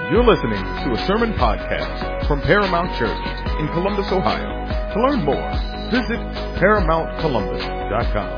You're listening to a sermon podcast from Paramount Church in Columbus, Ohio. To learn more, visit ParamountColumbus.com.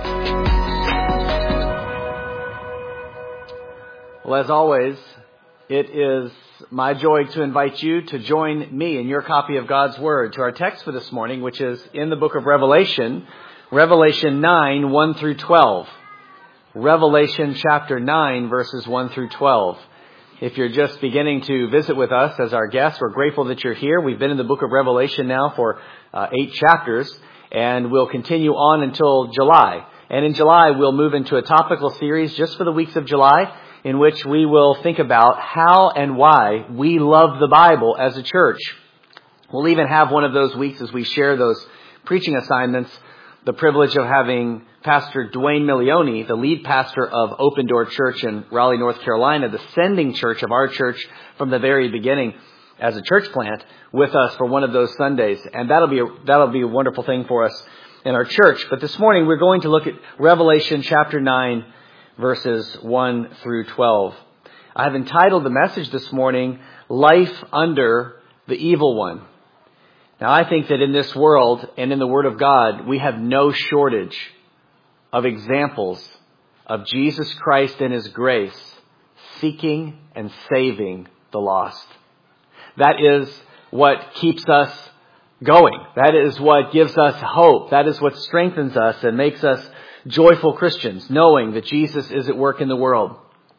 Well, as always, it is my joy to invite you to join me in your copy of God's Word to our text for this morning, which is in the book of Revelation, Revelation 9, 1 through 12. Revelation chapter 9, verses 1 through 12. If you're just beginning to visit with us as our guest, we're grateful that you're here. We've been in the book of Revelation now for 8 chapters, and we'll continue on until July. And in July, we'll move into a topical series just for the weeks of July, in which we will think about how and why we love the Bible as a church. We'll even have one of those weeks as we share those preaching assignments, the privilege of having Pastor Dwayne Milioni, the lead pastor of Open Door Church in Raleigh, North Carolina, the sending church of our church from the very beginning as a church plant, with us for one of those Sundays. And that'll be a wonderful thing for us in our church. But this morning we're going to look at Revelation chapter 9, verses 1 through 12. I have entitled the message this morning, Life Under the Evil One. Now, I think that in this world and in the Word of God, we have no shortage of examples of Jesus Christ and His grace seeking and saving the lost. That is what keeps us going. That is what gives us hope. That is what strengthens us and makes us joyful Christians, knowing that Jesus is at work in the world.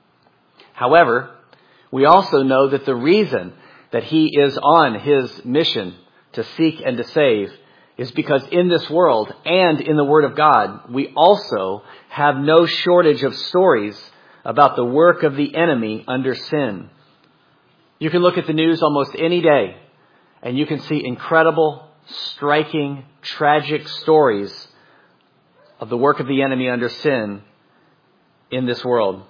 However, we also know that the reason that He is on His mission to seek and to save is because in this world and in the Word of God, we also have no shortage of stories about the work of the enemy under sin. You can look at the news almost any day, and you can see incredible, striking, tragic stories of the work of the enemy under sin in this world.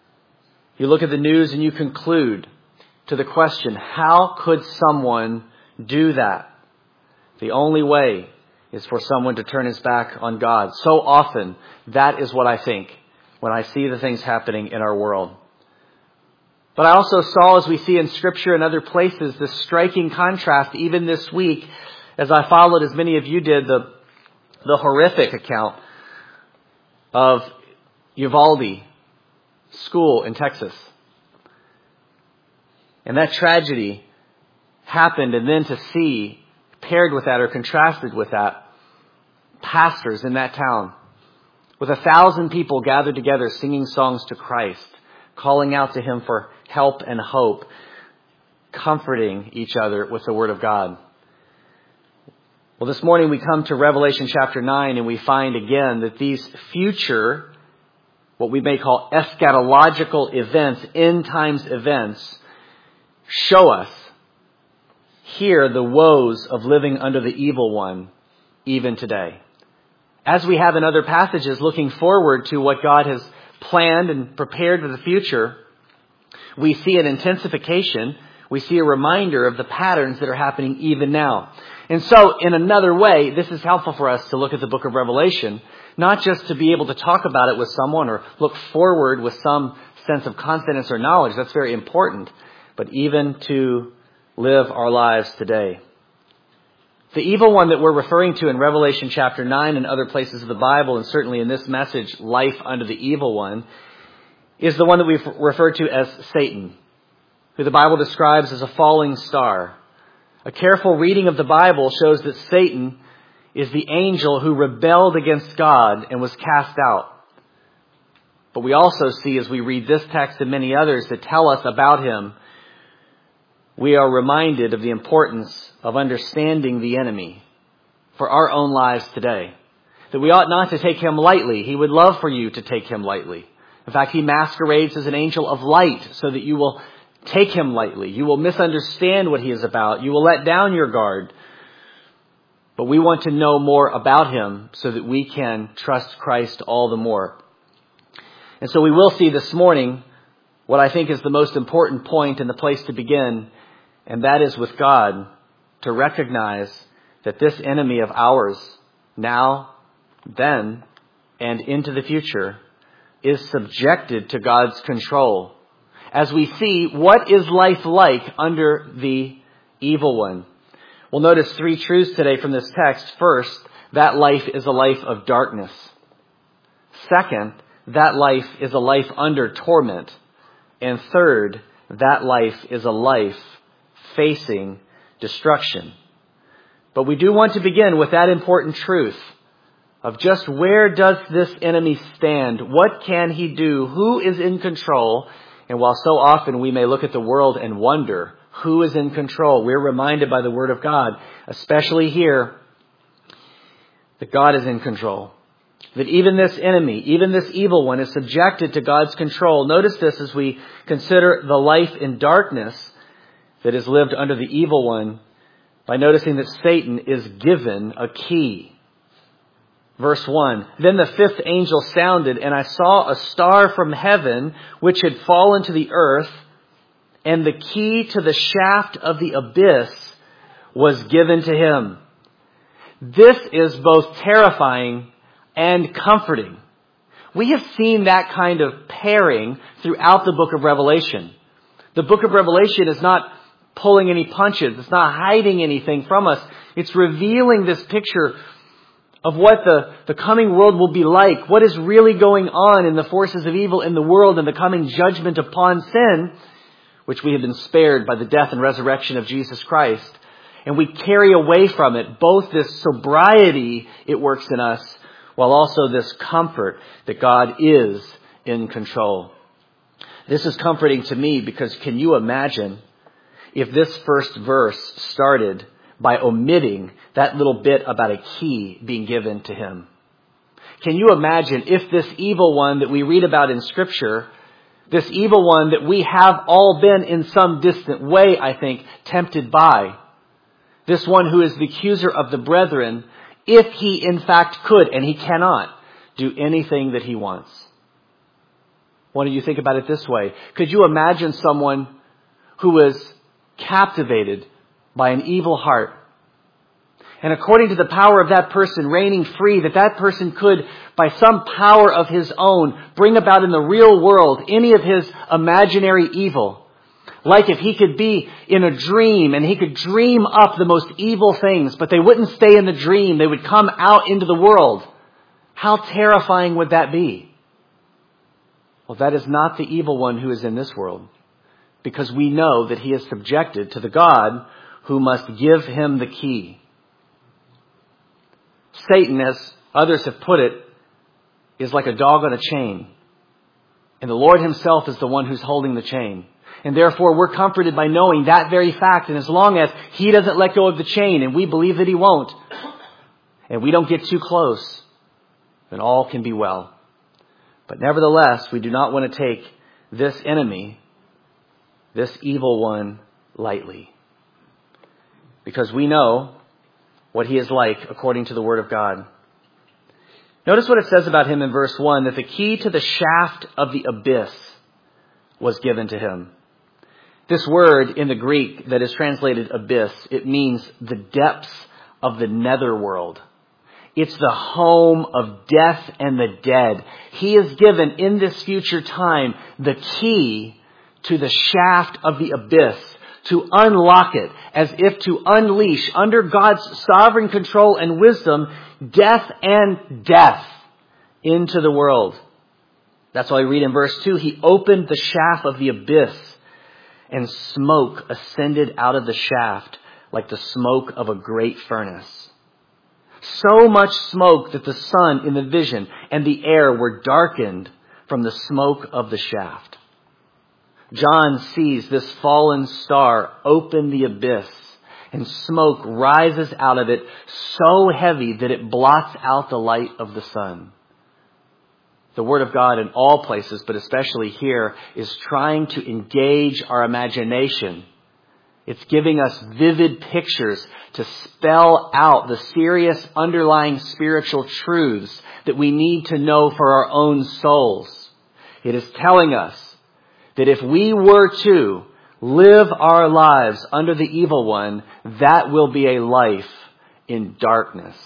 You look at the news and you conclude to the question, how could someone do that? The only way is for someone to turn his back on God. So often, that is what I think when I see the things happening in our world. But I also saw, as we see in Scripture and other places, this striking contrast, even this week, as I followed, as many of you did, the horrific account of Uvalde School in Texas. And that tragedy happened, and then to see, paired with that or contrasted with that, pastors in that town with 1,000 people gathered together singing songs to Christ, calling out to Him for help and hope, comforting each other with the Word of God. Well, this morning we come to Revelation chapter 9 and we find again that these future, what we may call eschatological events, end times events, show us here the woes of living under the evil one even today. As we have in other passages looking forward to what God has planned and prepared for the future, we see an intensification. We see a reminder of the patterns that are happening even now. And so, in another way, this is helpful for us to look at the book of Revelation, not just to be able to talk about it with someone or look forward with some sense of confidence or knowledge. That's very important. But even to live our lives today. The evil one that we're referring to in Revelation chapter 9 and other places of the Bible, and certainly in this message, life under the evil one, is the one that we've referred to as Satan, who the Bible describes as a falling star. A careful reading of the Bible shows that Satan is the angel who rebelled against God and was cast out. But we also see, as we read this text and many others that tell us about him, we are reminded of the importance of understanding the enemy for our own lives today. That we ought not to take him lightly. He would love for you to take him lightly. In fact, he masquerades as an angel of light so that you will take him lightly. You will misunderstand what he is about. You will let down your guard. But we want to know more about him so that we can trust Christ all the more. And so we will see this morning what I think is the most important point and the place to begin, and that is with God, to recognize that this enemy of ours, now, then, and into the future, is subjected to God's control. as we see what is life like under the evil one. We'll notice 3 truths today from this text. First, that life is a life of darkness. Second, that life is a life under torment. And third, that life is a life facing destruction. But we do want to begin with that important truth of just where does this enemy stand? What can he do? Who is in control? And while so often we may look at the world and wonder who is in control, we're reminded by the Word of God, especially here, that God is in control. That even this enemy, even this evil one, is subjected to God's control. Notice this as we consider the life in darkness that is lived under the evil one, by noticing that Satan is given a key. Verse 1, Then the 5th angel sounded, and I saw a star from heaven, which had fallen to the earth, and the key to the shaft of the abyss was given to him. This is both terrifying and comforting. We have seen that kind of pairing throughout the book of Revelation. The book of Revelation is not pulling any punches. It's not hiding anything from us. It's revealing this picture of what the coming world will be like, what is really going on in the forces of evil in the world and the coming judgment upon sin, which we have been spared by the death and resurrection of Jesus Christ. And we carry away from it both this sobriety it works in us, while also this comfort that God is in control. This is comforting to me because can you imagine if this first verse started by omitting that little bit about a key being given to him? Can you imagine if this evil one that we read about in Scripture, this evil one that we have all been in some distant way, I think, tempted by, this one who is the accuser of the brethren, if he in fact could, and he cannot, do anything that he wants? Why don't you think about it this way? Could you imagine someone who was captivated by an evil heart, and according to the power of that person reigning free, that person could, by some power of his own, bring about in the real world any of his imaginary evil? Like if he could be in a dream and he could dream up the most evil things, but they wouldn't stay in the dream. They would come out into the world. How terrifying would that be? Well, that is not the evil one who is in this world, because we know that he is subjected to the God who must give him the key. Satan, as others have put it, is like a dog on a chain. And the Lord himself is the one who's holding the chain. And therefore, we're comforted by knowing that very fact. And as long as he doesn't let go of the chain, and we believe that he won't, and we don't get too close, then all can be well. But nevertheless, we do not want to take this enemy, this evil one, lightly. Because we know what he is like according to the Word of God. Notice what it says about him in verse 1, that the key to the shaft of the abyss was given to him. This word in the Greek that is translated abyss, it means the depths of the netherworld. It's the home of death and the dead. He is given in this future time the key to the shaft of the abyss, to unlock it, as if to unleash, under God's sovereign control and wisdom, death into the world. That's why we read in verse 2, he opened the shaft of the abyss, and smoke ascended out of the shaft like the smoke of a great furnace. So much smoke that the sun in the vision and the air were darkened from the smoke of the shaft. John sees this fallen star open the abyss, and smoke rises out of it so heavy that it blots out the light of the sun. The Word of God in all places, but especially here, is trying to engage our imagination. It's giving us vivid pictures to spell out the serious underlying spiritual truths that we need to know for our own souls. It is telling us that if we were to live our lives under the evil one, that will be a life in darkness.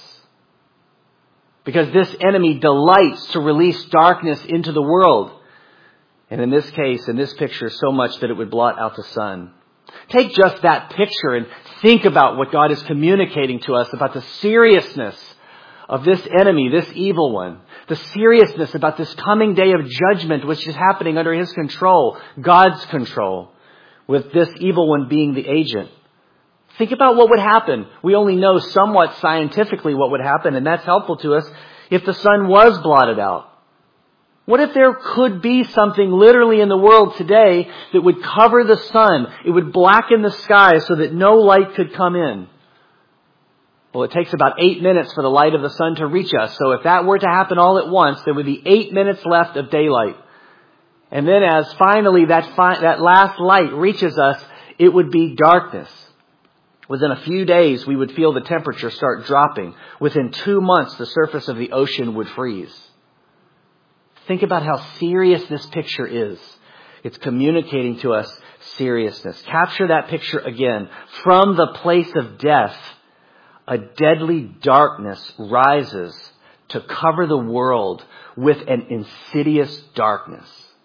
Because this enemy delights to release darkness into the world. And in this case, in this picture, so much that it would blot out the sun. Take just that picture and think about what God is communicating to us about the seriousness of this enemy, this evil one. The seriousness about this coming day of judgment which is happening under his control, God's control, with this evil one being the agent. Think about what would happen. We only know somewhat scientifically what would happen, and that's helpful to us if the sun was blotted out. What if there could be something literally in the world today that would cover the sun? It would blacken the sky so that no light could come in. Well, it takes about 8 minutes for the light of the sun to reach us. So if that were to happen all at once, there would be 8 minutes left of daylight. And then as finally that last light reaches us, it would be darkness. Within a few days, we would feel the temperature start dropping. Within 2 months, the surface of the ocean would freeze. Think about how serious this picture is. It's communicating to us seriousness. Capture that picture again. From the place of death, a deadly darkness rises to cover the world with an insidious darkness.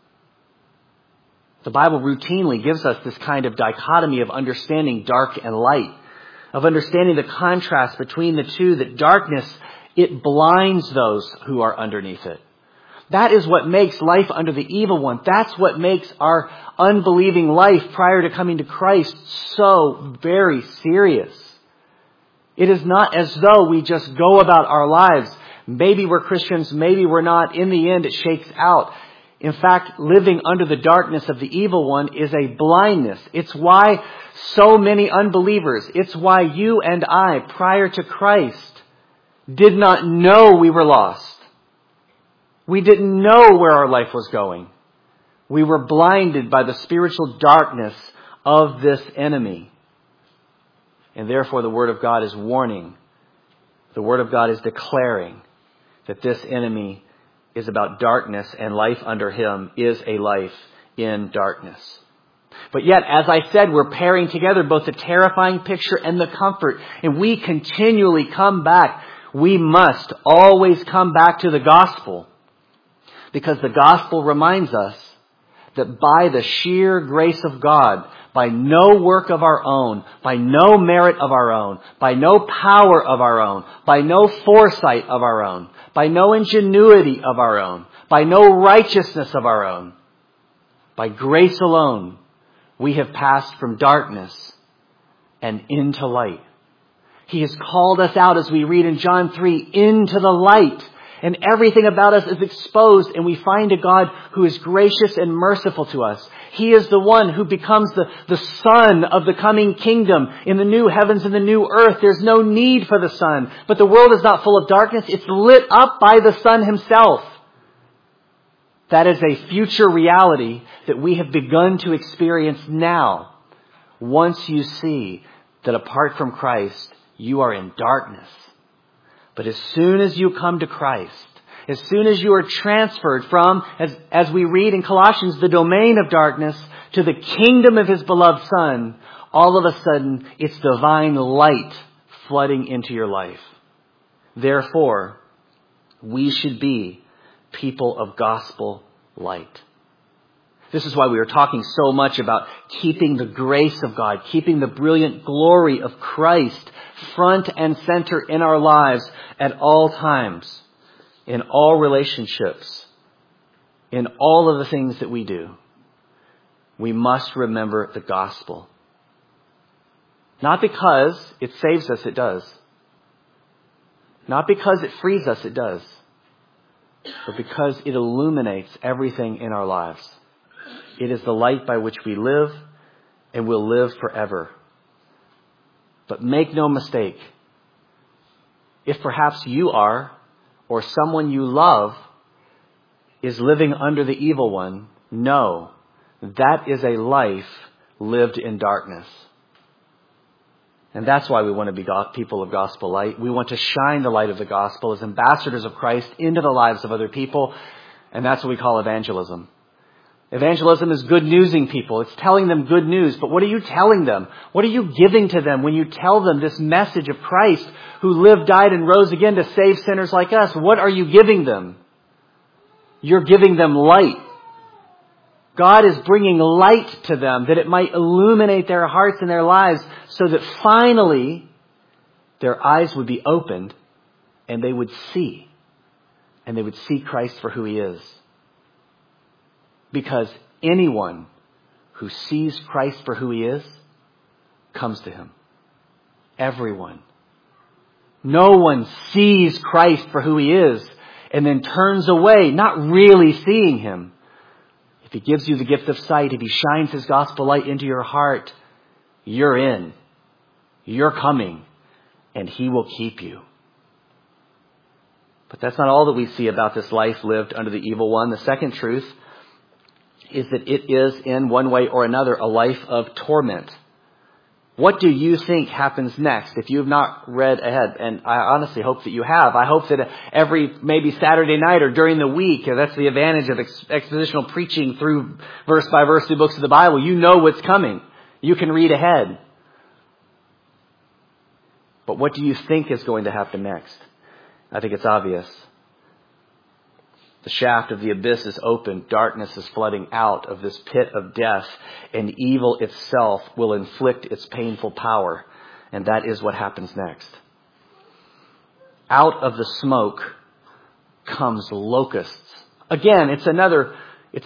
The Bible routinely gives us this kind of dichotomy of understanding dark and light, of understanding the contrast between the two, that darkness, it blinds those who are underneath it. That is what makes life under the evil one. That's what makes our unbelieving life prior to coming to Christ so very serious. It is not as though we just go about our lives. Maybe we're Christians, maybe we're not. In the end, it shakes out. In fact, living under the darkness of the evil one is a blindness. It's why so many unbelievers, it's why you and I, prior to Christ, did not know we were lost. We didn't know where our life was going. We were blinded by the spiritual darkness of this enemy. And therefore the Word of God is warning. The Word of God is declaring that this enemy is about darkness, and life under him is a life in darkness. But yet, as I said, we're pairing together both the terrifying picture and the comfort. And we continually come back. We must always come back to the gospel. Because the gospel reminds us that by the sheer grace of God, by no work of our own, by no merit of our own, by no power of our own, by no foresight of our own, by no ingenuity of our own, by no righteousness of our own, by grace alone, we have passed from darkness and into light. He has called us out, as we read in John 3, into the light. And everything about us is exposed, and we find a God who is gracious and merciful to us. He is the one who becomes the sun of the coming kingdom in the new heavens and the new earth. There's no need for the sun. But the world is not full of darkness. It's lit up by the sun himself. That is a future reality that we have begun to experience now. Once you see that apart from Christ, you are in darkness. But as soon as you come to Christ, as soon as you are transferred from, as we read in Colossians, the domain of darkness to the kingdom of his beloved Son, all of a sudden it's divine light flooding into your life. Therefore, we should be people of gospel light. This is why we are talking so much about keeping the grace of God, keeping the brilliant glory of Christ front and center in our lives at all times, in all relationships, in all of the things that we do. We must remember the gospel. Not because it saves us, it does. Not because it frees us, it does. But because it illuminates everything in our lives. It is the light by which we live and will live forever. But make no mistake, if perhaps you are, or someone you love, is living under the evil one, know that is a life lived in darkness. And that's why we want to be people of gospel light. We want to shine the light of the gospel as ambassadors of Christ into the lives of other people. And that's what we call evangelism. Evangelism is good newsing people. It's telling them good news. But what are you telling them? What are you giving to them when you tell them this message of Christ who lived, died, and rose again to save sinners like us? What are you giving them? You're giving them light. God is bringing light to them that it might illuminate their hearts and their lives so that finally their eyes would be opened and they would see. And they would see Christ for who He is. Because anyone who sees Christ for who He is comes to Him. Everyone. No one sees Christ for who He is and then turns away, not really seeing Him. If He gives you the gift of sight, if He shines His gospel light into your heart, you're in. You're coming. And He will keep you. But that's not all that we see about this life lived under the evil one. The second truth is that it is, in one way or another, a life of torment. What do you think happens next if you have not read ahead? And I honestly hope that you have. I hope that every maybe Saturday night or during the week, that's the advantage of expositional preaching through verse by verse through books of the Bible. You know what's coming. You can read ahead. But what do you think is going to happen next? I think it's obvious. The shaft of the abyss is open. Darkness is flooding out of this pit of death. And evil itself will inflict its painful power. And that is what happens next. Out of the smoke comes locusts. Again, it's another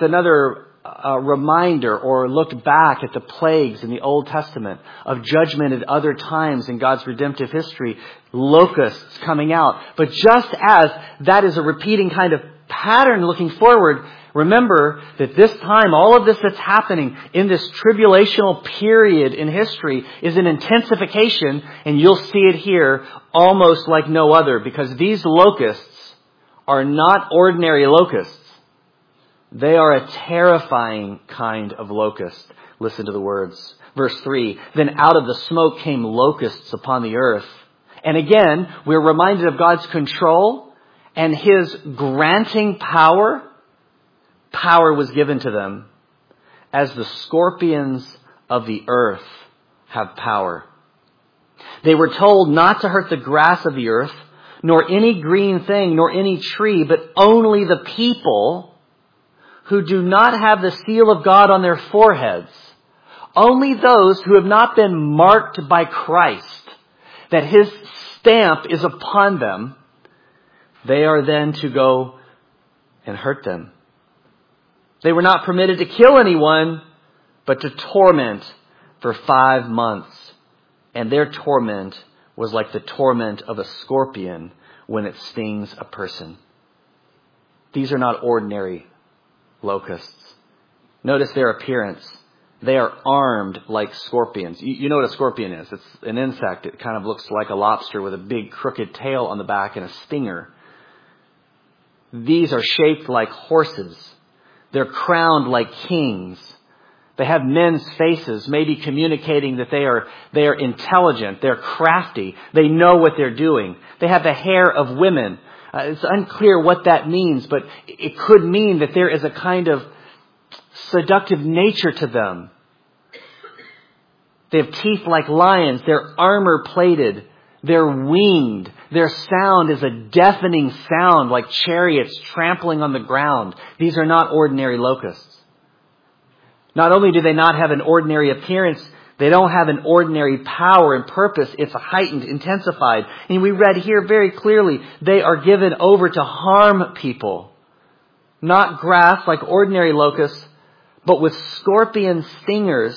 reminder or look back at the plagues in the Old Testament of judgment at other times in God's redemptive history. Locusts coming out. But just as that is a repeating kind of pattern looking forward, remember that this time, all of this that's happening in this tribulational period in history is an intensification, and you'll see it here almost like no other, because these locusts are not ordinary locusts. They are a terrifying kind of locust. Listen to the words. Verse 3, then out of the smoke came locusts upon the earth. And again, we're reminded of God's control and His granting power. Power was given to them as the scorpions of the earth have power. They were told not to hurt the grass of the earth, nor any green thing, nor any tree, but only the people who do not have the seal of God on their foreheads. Only those who have not been marked by Christ, that His stamp is upon them, they are then to go and hurt them. They were not permitted to kill anyone, but to torment for 5 months. And their torment was like the torment of a scorpion when it stings a person. These are not ordinary locusts. Notice their appearance. They are armed like scorpions. You know what a scorpion is. It's an insect. It kind of looks like a lobster with a big crooked tail on the back and a stinger. These are shaped like horses. They're crowned like kings. They have men's faces, maybe communicating that they are intelligent. They're crafty. They know what they're doing. They have the hair of women. It's unclear what that means, but it could mean that there is a kind of seductive nature to them. They have teeth like lions. They're armor plated. They're winged. Their sound is a deafening sound like chariots trampling on the ground. These are not ordinary locusts. Not only do they not have an ordinary appearance, they don't have an ordinary power and purpose. It's heightened, intensified. And we read here very clearly, they are given over to harm people. Not grass like ordinary locusts, but with scorpion stingers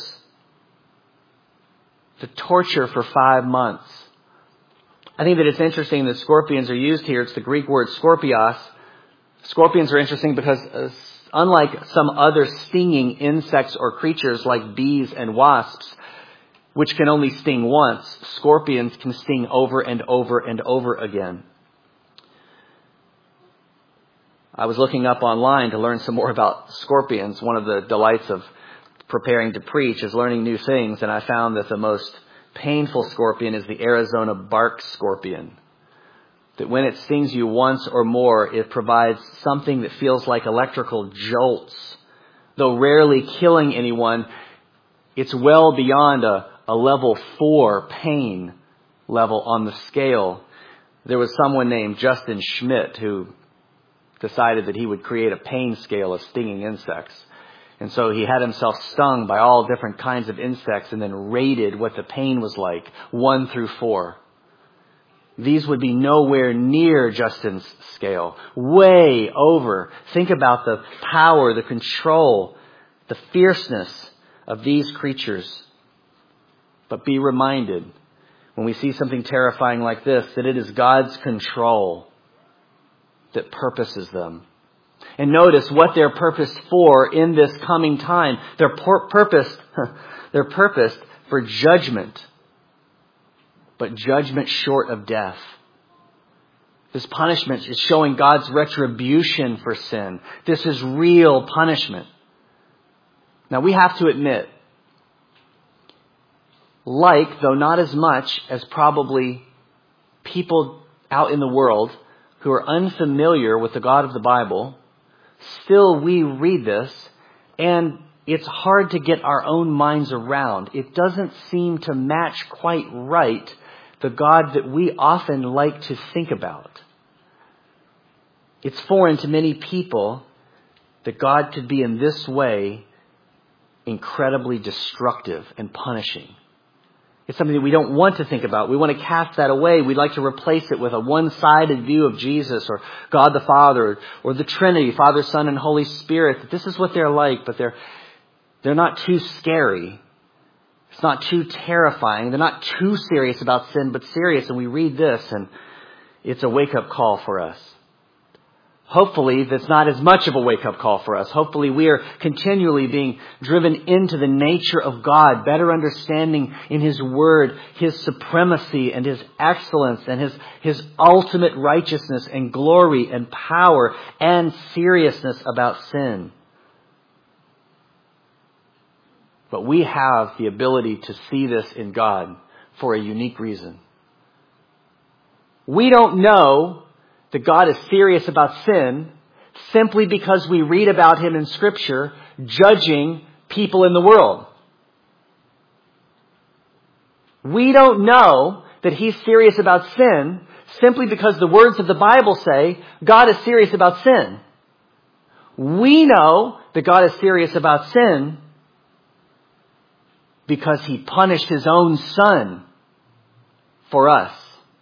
to torture for 5 months. I think that it's interesting that scorpions are used here. It's the Greek word scorpios. Scorpions are interesting because unlike some other stinging insects or creatures like bees and wasps, which can only sting once, scorpions can sting over and over and over again. I was looking up online to learn some more about scorpions. One of the delights of preparing to preach is learning new things, and I found that the most painful scorpion is the Arizona bark scorpion. That when it stings you once or more, it provides something that feels like electrical jolts. Though rarely killing anyone, it's well beyond a level 4 pain level on the scale. There was someone named Justin Schmidt who decided that he would create a pain scale of stinging insects. And so he had himself stung by all different kinds of insects and then rated what the pain was like, 1 through 4. These would be nowhere near Justin's scale. Way over. Think about the power, the control, the fierceness of these creatures. But be reminded, when we see something terrifying like this, that it is God's control that purposes them. And notice what they're purposed for in this coming time. They're purposed for judgment. But judgment short of death. This punishment is showing God's retribution for sin. This is real punishment. Now we have to admit, though not as much as probably people out in the world who are unfamiliar with the God of the Bible, still we read this and it's hard to get our own minds around. It doesn't seem to match quite right the God that we often like to think about. It's foreign to many people that God could be in this way incredibly destructive and punishing. It's something that we don't want to think about. We want to cast that away. We'd like to replace it with a one-sided view of Jesus or God the Father or the Trinity, Father, Son, and Holy Spirit. That this is what they're like, but they're not too scary. It's not too terrifying. They're not too serious about sin, but serious. And we read this and it's a wake-up call for us. Hopefully, that's not as much of a wake-up call for us. Hopefully, we are continually being driven into the nature of God, better understanding in His Word, His supremacy and His excellence and His ultimate righteousness and glory and power and seriousness about sin. But we have the ability to see this in God for a unique reason. We don't know that God is serious about sin simply because we read about Him in Scripture judging people in the world. We don't know that He's serious about sin simply because the words of the Bible say God is serious about sin. We know that God is serious about sin because He punished His own Son for us.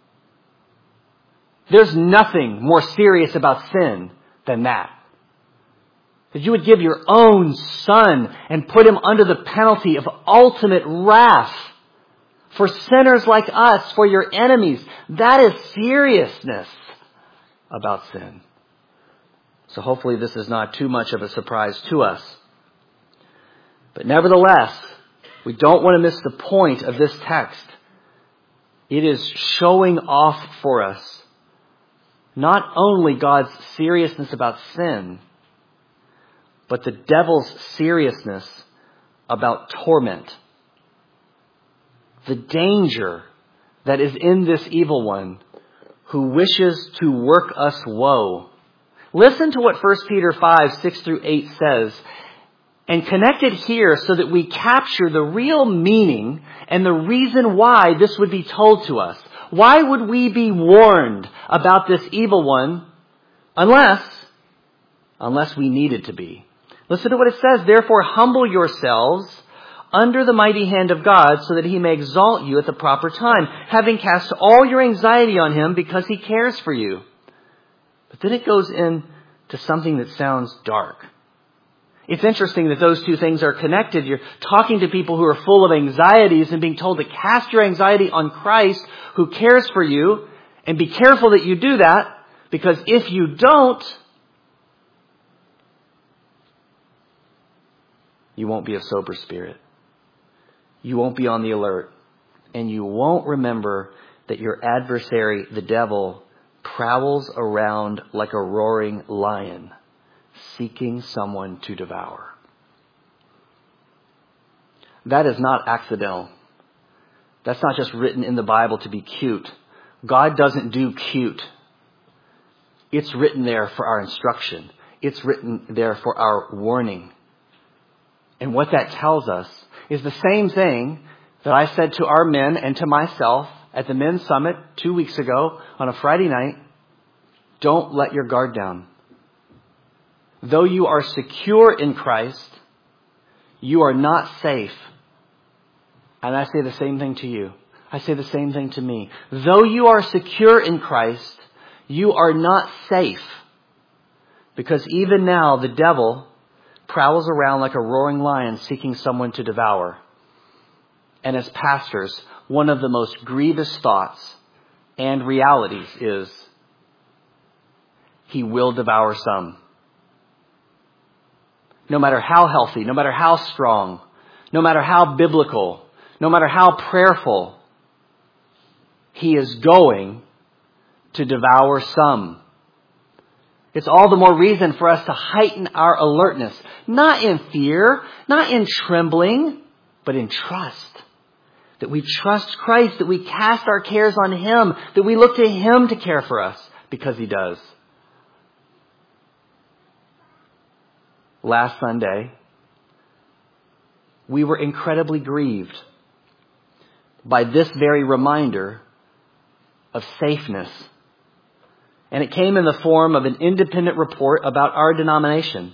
There's nothing more serious about sin than that. That you would give your own Son and put Him under the penalty of ultimate wrath for sinners like us, for your enemies. That is seriousness about sin. So hopefully this is not too much of a surprise to us. But nevertheless, we don't want to miss the point of this text. It is showing off for us not only God's seriousness about sin, but the devil's seriousness about torment. The danger that is in this evil one who wishes to work us woe. Listen to what 1 Peter 5, 6 through 8 says, and connect it here so that we capture the real meaning and the reason why this would be told to us. Why would we be warned about this evil one unless we needed to be? Listen to what it says. Therefore, humble yourselves under the mighty hand of God so that He may exalt you at the proper time, having cast all your anxiety on Him because He cares for you. But then it goes into something that sounds dark. It's interesting that those two things are connected. You're talking to people who are full of anxieties and being told to cast your anxiety on Christ who cares for you, and be careful that you do that, because if you don't, you won't be of sober spirit. You won't be on the alert, and you won't remember that your adversary, the devil, prowls around like a roaring lion, seeking someone to devour. That is not accidental. That's not just written in the Bible to be cute. God doesn't do cute. It's written there for our instruction. It's written there for our warning. And what that tells us is the same thing that I said to our men and to myself at the men's summit 2 weeks ago on a Friday night. Don't let your guard down. Though you are secure in Christ, You are not safe. And I say the same thing to you. I say the same thing to me. Though you are secure in Christ, you are not safe. Because even now the devil prowls around like a roaring lion seeking someone to devour. And as pastors, one of the most grievous thoughts and realities is he will devour some. No matter how healthy, no matter how strong, no matter how biblical, no matter how prayerful, he is going to devour some. It's all the more reason for us to heighten our alertness, not in fear, not in trembling, but in trust. That we trust Christ, that we cast our cares on Him, that we look to Him to care for us, because He does. Last Sunday, we were incredibly grieved by this very reminder of safeness. And it came in the form of an independent report about our denomination.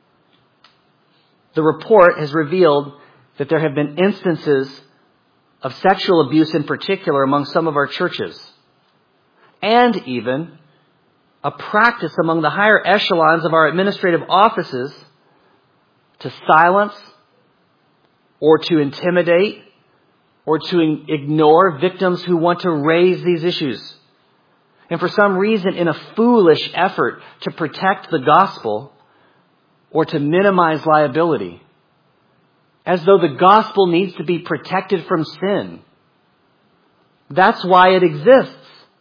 The report has revealed that there have been instances of sexual abuse in particular among some of our churches. And even a practice among the higher echelons of our administrative offices to silence or to intimidate or to ignore victims who want to raise these issues. And for some reason, in a foolish effort to protect the gospel or to minimize liability, as though the gospel needs to be protected from sin. That's why it exists.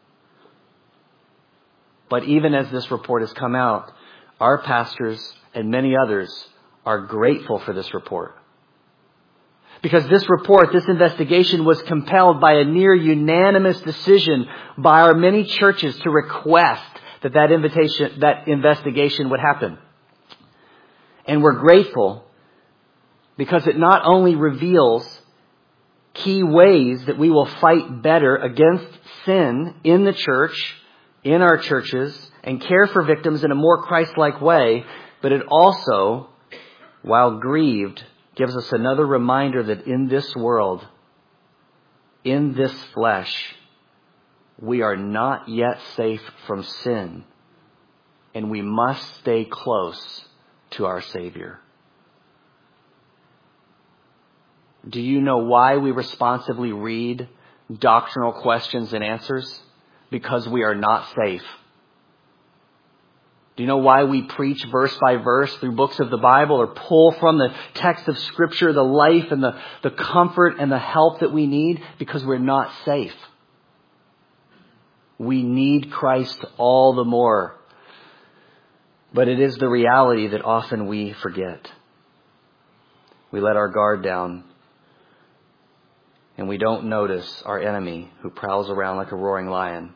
But even as this report has come out, our pastors and many others are grateful for this report. Because this report, this investigation was compelled by a near unanimous decision by our many churches to request that investigation would happen. And we're grateful because it not only reveals key ways that we will fight better against sin in the church, in our churches, and care for victims in a more Christ-like way, but it also, while grieved, gives us another reminder that in this world, in this flesh, we are not yet safe from sin, and we must stay close to our Savior. Do you know why we responsively read doctrinal questions and answers? Because we are not safe. Do you know why we preach verse by verse through books of the Bible or pull from the text of Scripture the life and the comfort and the help that we need? Because we're not safe. We need Christ all the more. But it is the reality that often we forget. We let our guard down. And we don't notice our enemy who prowls around like a roaring lion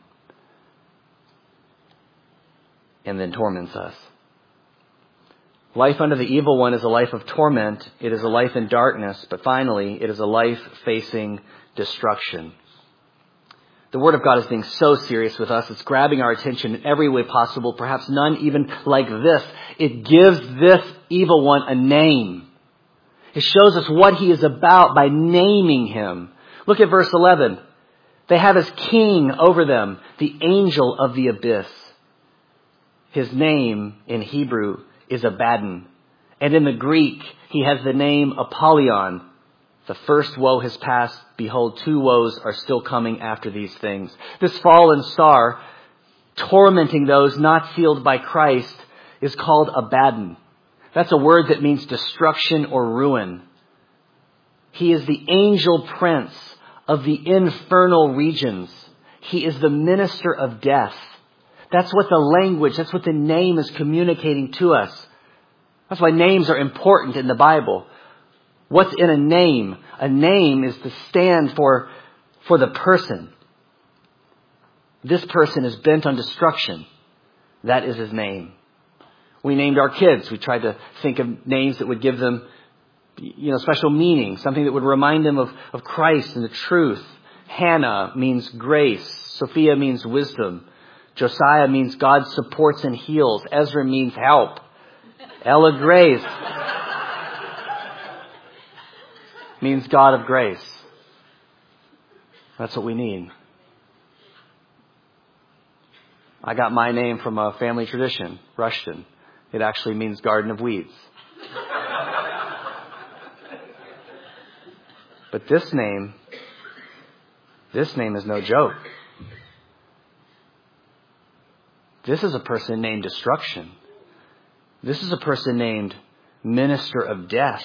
and then torments us. Life under the evil one is a life of torment. It is a life in darkness. But finally, it is a life facing destruction. The Word of God is being so serious with us. It's grabbing our attention in every way possible, perhaps none even like this. It gives this evil one a name. It shows us what he is about by naming him. Look at verse 11. They have as king over them the angel of the abyss. His name in Hebrew is Abaddon. And in the Greek, he has the name Apollyon. The first woe has passed. Behold, two woes are still coming after these things. This fallen star, tormenting those not sealed by Christ, is called Abaddon. That's a word that means destruction or ruin. He is the angel prince of the infernal regions. He is the minister of death. That's what the language, that's what the name is communicating to us. That's why names are important in the Bible. What's in a name? A name is to stand for the person. This person is bent on destruction. That is his name. We named our kids. We tried to think of names that would give them, special meaning, something that would remind them of Christ and the truth. Hannah means grace. Sophia means wisdom. Josiah means God supports and heals. Ezra means help. Ella, grace. means God of grace. That's what we need. I got my name from a family tradition, Rushton. It actually means garden of weeds. But this name is no joke. This is a person named Destruction. This is a person named Minister of Death.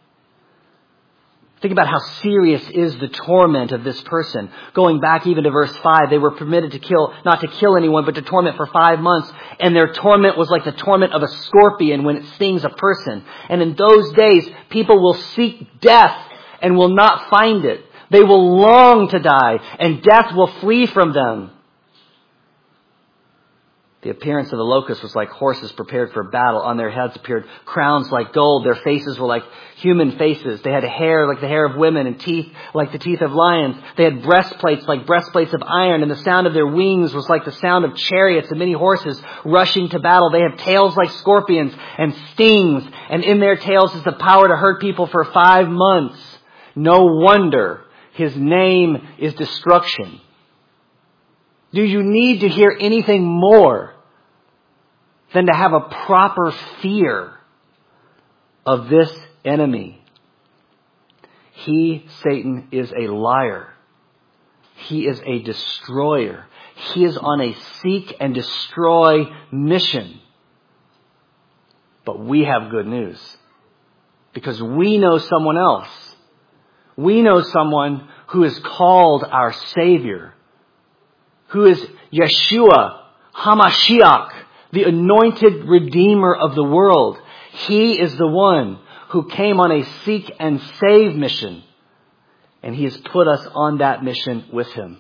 Think about how serious is the torment of this person. Going back even to verse 5, they were permitted not to kill anyone, but to torment for 5 months. And their torment was like the torment of a scorpion when it stings a person. And in those days, people will seek death and will not find it. They will long to die, and death will flee from them. The appearance of the locusts was like horses prepared for battle. On their heads appeared crowns like gold. Their faces were like human faces. They had hair like the hair of women and teeth like the teeth of lions. They had breastplates like breastplates of iron, and the sound of their wings was like the sound of chariots and many horses rushing to battle. They have tails like scorpions and stings, and in their tails is the power to hurt people for 5 months. No wonder his name is Destruction. Do you need to hear anything more than to have a proper fear of this enemy? He, Satan, is a liar. He is a destroyer. He is on a seek and destroy mission. But we have good news, because we know someone else. We know someone who is called our Savior, who is Yeshua HaMashiach, the anointed Redeemer of the world. He is the one who came on a seek and save mission, and he has put us on that mission with him.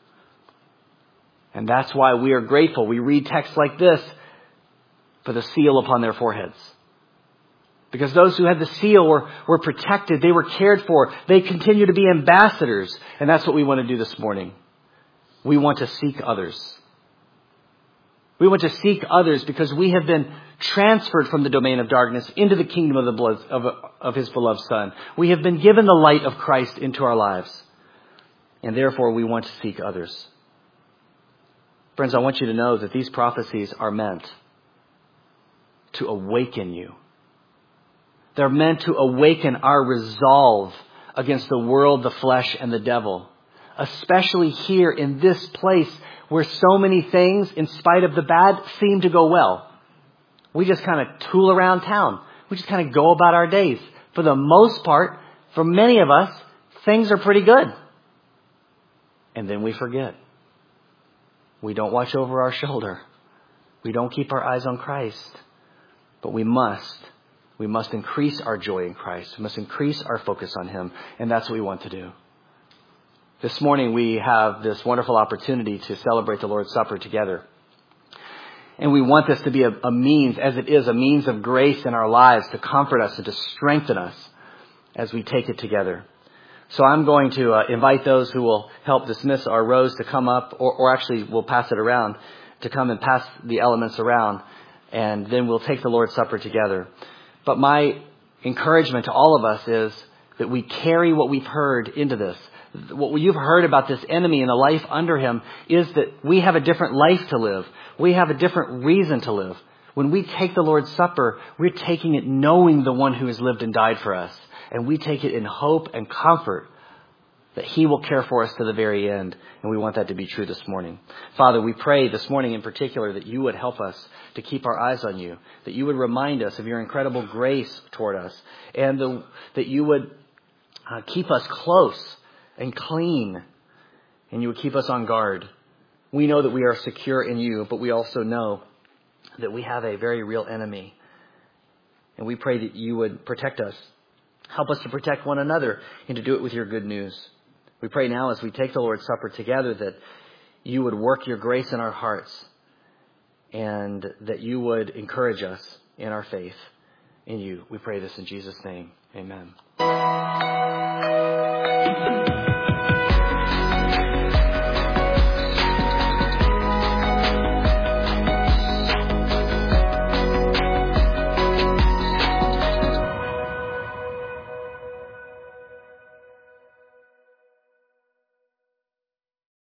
And that's why we are grateful. We read texts like this for the seal upon their foreheads. Because those who had the seal were protected. They were cared for. They continue to be ambassadors. And that's what we want to do this morning. We want to seek others. We want to seek others because we have been transferred from the domain of darkness into the kingdom of his beloved Son. We have been given the light of Christ into our lives. And therefore we want to seek others. Friends, I want you to know that these prophecies are meant to awaken you. They're meant to awaken our resolve against the world, the flesh, and the devil. Especially here in this place where so many things, in spite of the bad, seem to go well. We just kind of tool around town. We just kind of go about our days. For the most part, for many of us, things are pretty good. And then we forget. We don't watch over our shoulder. We don't keep our eyes on Christ. But we must increase our joy in Christ. We must increase our focus on him. And that's what we want to do. This morning we have this wonderful opportunity to celebrate the Lord's Supper together. And we want this to be a means, as it is, a means of grace in our lives to comfort us and to strengthen us as we take it together. So I'm going to invite those who will help dismiss our rows to come up, or actually we'll pass it around, to come and pass the elements around. And then we'll take the Lord's Supper together. But my encouragement to all of us is that we carry what we've heard into this. What you've heard about this enemy and the life under him is that we have a different life to live. We have a different reason to live. When we take the Lord's Supper, we're taking it knowing the one who has lived and died for us. And we take it in hope and comfort that he will care for us to the very end. And we want that to be true this morning. Father, we pray this morning in particular that you would help us to keep our eyes on you, that you would remind us of your incredible grace toward us, and that you would keep us close and clean, and you would keep us on guard. We know that we are secure in you, but we also know that we have a very real enemy. And we pray that you would protect us. Help us to protect one another and to do it with your good news. We pray now as we take the Lord's Supper together that you would work your grace in our hearts and that you would encourage us in our faith in you. We pray this in Jesus' name. Amen.